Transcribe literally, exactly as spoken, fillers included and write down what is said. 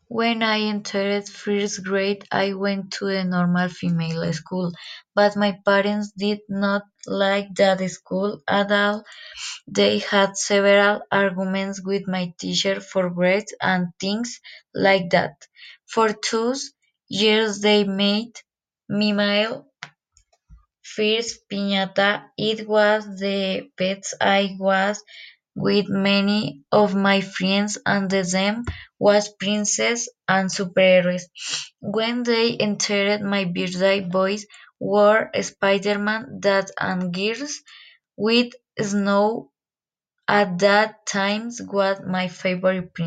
When I entered first grade, I went to the normal female school, but my parents did not like that school at all. They had several arguments with my teacher for grades and things like that. For two years, they made me mail first piñata. It was the best. I was with many of my friends and the them was princess and superheroes. When they entered my birthday, boys wore Spider-Man that and girls with snow at that time was my favorite